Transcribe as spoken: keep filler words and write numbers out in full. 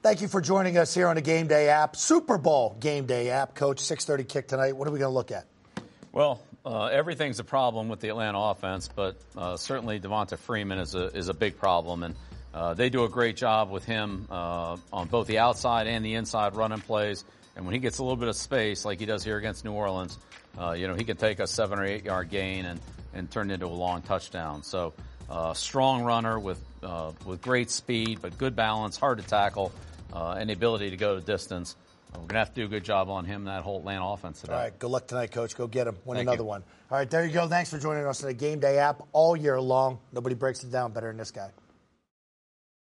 Thank you for joining us here on the Game Day app, Super Bowl Game Day app. Coach, six thirty kick tonight. What are we going to look at? Well, uh, everything's a problem with the Atlanta offense, but uh, certainly Devonta Freeman is a is a big problem, and uh, they do a great job with him uh, on both the outside and the inside running plays. And when he gets a little bit of space, like he does here against New Orleans, uh, you know, he can take a seven or eight yard gain and, and turn it into a long touchdown. So, uh, strong runner with, uh, with great speed, but good balance, hard to tackle, uh, and the ability to go the distance. Uh, we're going to have to do a good job on him, that whole Atlanta offense today. All right. Good luck tonight, Coach. Go get him. Win Thank another you. one. All right. There you go. Thanks for joining us on the Game Day app all year long. Nobody breaks it down better than this guy.